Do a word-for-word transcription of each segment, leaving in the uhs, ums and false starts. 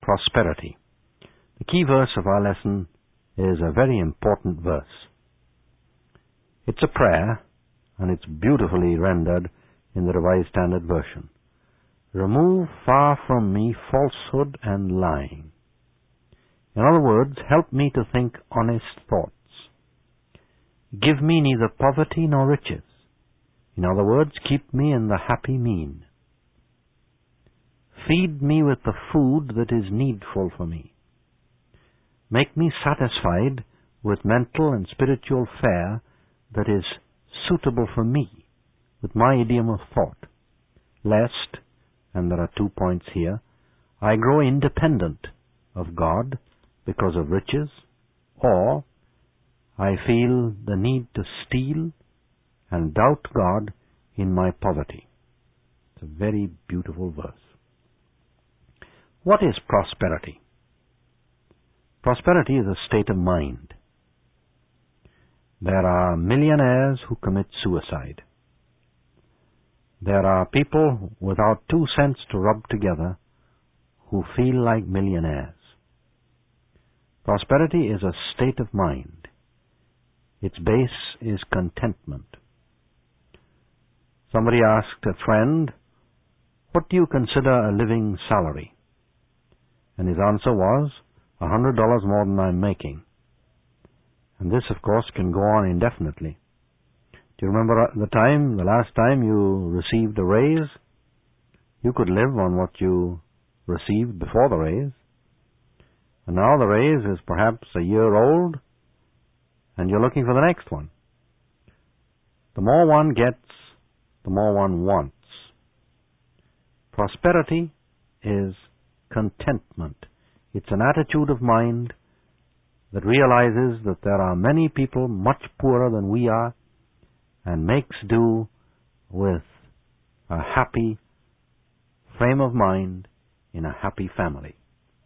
prosperity. The key verse of our lesson is a very important verse. It's a prayer, and it's beautifully rendered in the Revised Standard Version. Remove far from me falsehood and lying. In other words, help me to think honest thoughts. Give me neither poverty nor riches. In other words, keep me in the happy mean. Feed me with the food that is needful for me. Make me satisfied with mental and spiritual fare that is suitable for me, with my idiom of thought, lest, and there are two points here, I grow independent of God because of riches, or I feel the need to steal and doubt God in my poverty. It's a very beautiful verse. What is prosperity? Prosperity is a state of mind. There are millionaires who commit suicide. There are people without two cents to rub together who feel like millionaires. Prosperity is a state of mind. Its base is contentment. Somebody asked a friend, "What do you consider a living salary?" And his answer was, a hundred dollars more than I'm making. And this, of course, can go on indefinitely. Do you remember the time, the last time you received a raise? You could live on what you received before the raise. And now the raise is perhaps a year old, and you're looking for the next one. The more one gets, the more one wants. Prosperity is contentment. It's an attitude of mind that realizes that there are many people much poorer than we are and makes do with a happy frame of mind in a happy family.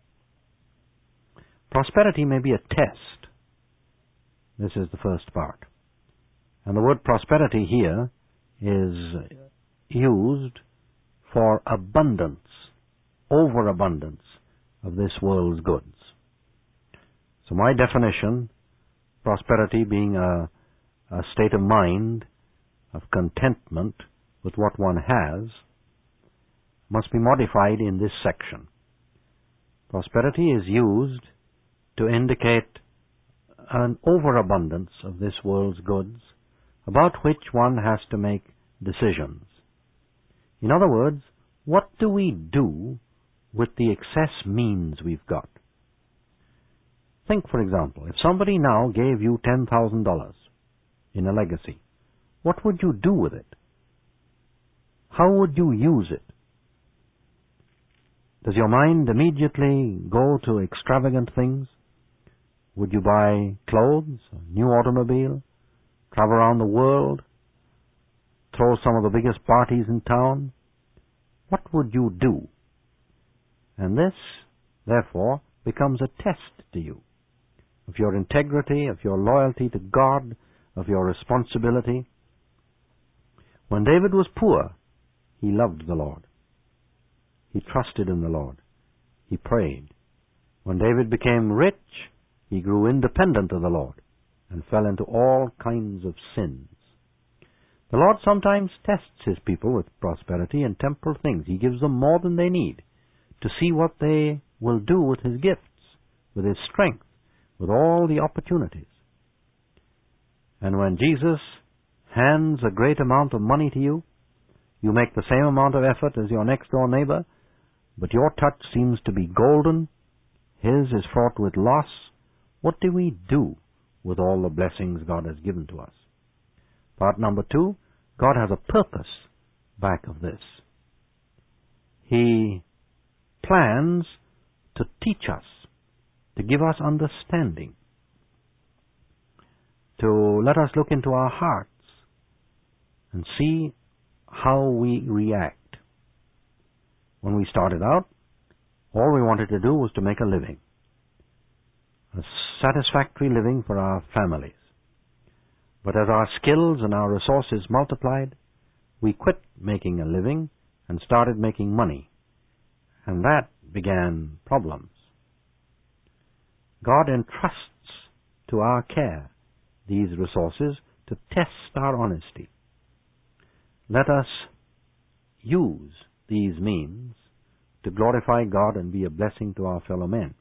Prosperity may be a test. This is the first part. And the word prosperity here is used for abundance, overabundance of this world's goods. So my definition, prosperity being a, a state of mind of contentment with what one has, must be modified in this section. Prosperity is used to indicate an overabundance of this world's goods about which one has to make decisions. In other words, what do we do with the excess means we've got? Think, for example, if somebody now gave you ten thousand dollars in a legacy, what would you do with it? How would you use it? Does your mind immediately go to extravagant things? Would you buy clothes, a new automobile, travel around the world, throw some of the biggest parties in town? What would you do? And this, therefore, becomes a test to you of your integrity, of your loyalty to God, of your responsibility. When David was poor, he loved the Lord. He trusted in the Lord. He prayed. When David became rich, he grew independent of the Lord and fell into all kinds of sins. The Lord sometimes tests his people with prosperity and temporal things. He gives them more than they need to see what they will do with his gifts, with his strength, with all the opportunities. And when Jesus hands a great amount of money to you, you make the same amount of effort as your next-door neighbor, but your touch seems to be golden, his is fraught with loss. What do we do with all the blessings God has given to us? Part number two, God has a purpose back of this. He plans to teach us, to give us understanding, to let us look into our hearts and see how we react. When we started out, all we wanted to do was to make a living, a satisfactory living for our families. But as our skills and our resources multiplied, we quit making a living and started making money. And that began problems. God entrusts to our care these resources to test our honesty. Let us use these means to glorify God and be a blessing to our fellow men.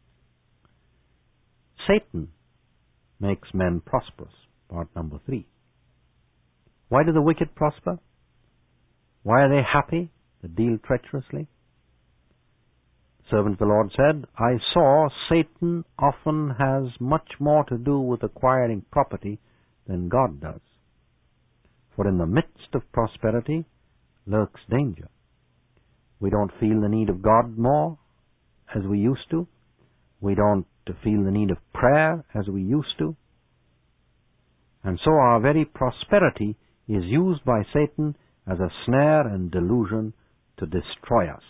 Satan makes men prosperous, part number three. Why do the wicked prosper? Why are they happy that deal treacherously? The servant of the Lord said, I saw Satan often has much more to do with acquiring property than God does. For in the midst of prosperity lurks danger. We don't feel the need of God more as we used to. We don't feel the need of prayer as we used to. And so our very prosperity is used by Satan as a snare and delusion to destroy us.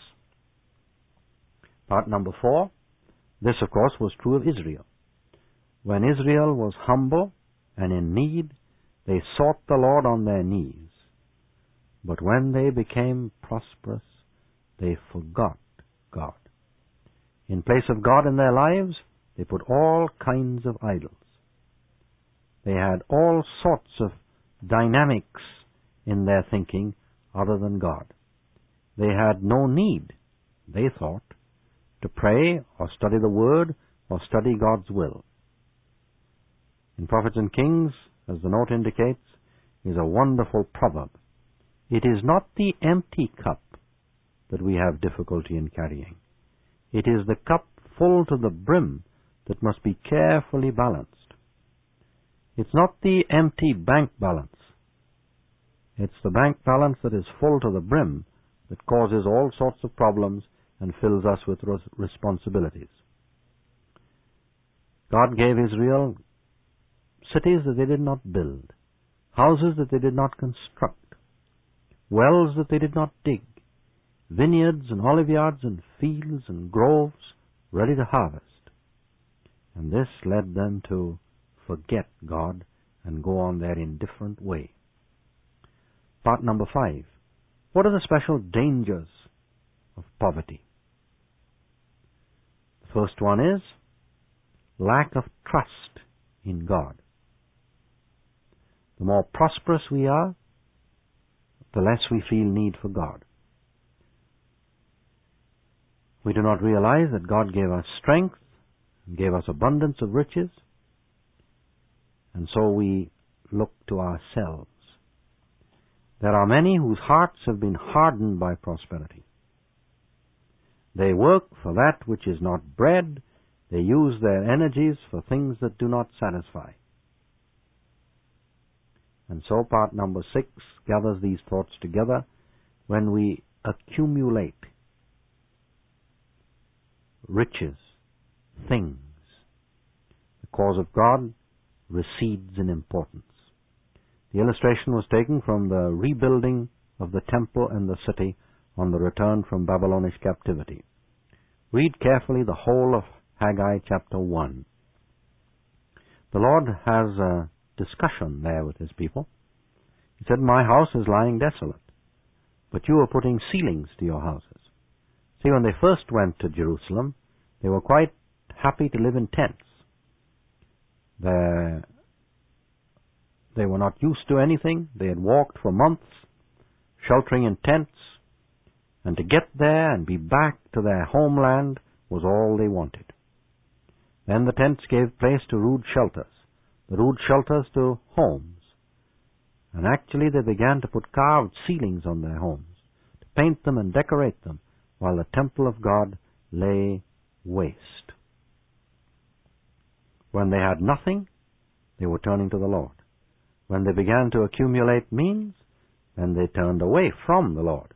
Part number four. This, of course, was true of Israel. When Israel was humble and in need, they sought the Lord on their knees. But when they became prosperous, they forgot God. In place of God in their lives, they put all kinds of idols. They had all sorts of dynamics in their thinking other than God. They had no need, they thought, to pray or study the Word or study God's will. In Prophets and Kings, as the note indicates, is a wonderful proverb. It is not the empty cup that we have difficulty in carrying. It is the cup full to the brim that must be carefully balanced. It's not the empty bank balance. It's the bank balance that is full to the brim that causes all sorts of problems and fills us with responsibilities. God gave Israel cities that they did not build, houses that they did not construct, wells that they did not dig, vineyards and oliveyards and fields and groves ready to harvest. And this led them to forget God and go on their indifferent way. Part number five. What are the special dangers of poverty? The first one is lack of trust in God. The more prosperous we are, the less we feel need for God. We do not realize that God gave us strength and gave us abundance of riches, and so we look to ourselves. There are many whose hearts have been hardened by prosperity. They work for that which is not bread. They use their energies for things that do not satisfy. And so part number six gathers these thoughts together. When we accumulate riches, things, the cause of God recedes in importance. The illustration was taken from the rebuilding of the temple and the city on the return from Babylonish captivity. Read carefully the whole of Haggai chapter one. The Lord has a discussion there with his people. He said, my house is lying desolate, but you are putting ceilings to your houses. See, when they first went to Jerusalem, they were quite happy to live in tents. They, they were not used to anything. They had walked for months, sheltering in tents, and to get there and be back to their homeland was all they wanted. Then the tents gave place to rude shelters, the rude shelters to homes. And actually they began to put carved ceilings on their homes, to paint them and decorate them, while the temple of God lay waste. When they had nothing, they were turning to the Lord. When they began to accumulate means, then they turned away from the Lord.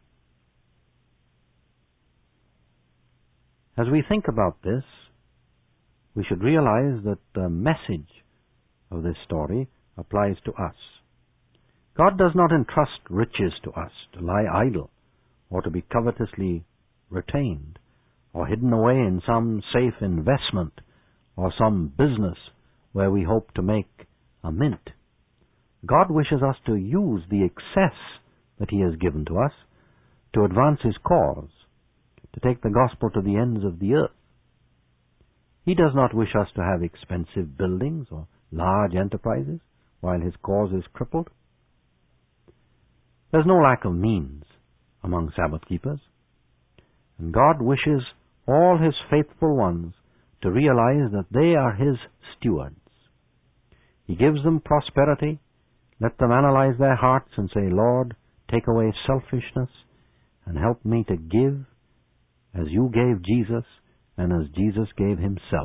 As we think about this, we should realize that the message of this story applies to us. God does not entrust riches to us to lie idle or to be covetously retained or hidden away in some safe investment or some business where we hope to make a mint. God wishes us to use the excess that He has given to us to advance His cause, to take the gospel to the ends of the earth. He does not wish us to have expensive buildings or large enterprises while his cause is crippled. There's no lack of means among Sabbath keepers, and God wishes all his faithful ones to realize that they are his stewards. He gives them prosperity. Let them analyze their hearts and say, Lord, take away selfishness and help me to give as you gave Jesus and as Jesus gave himself.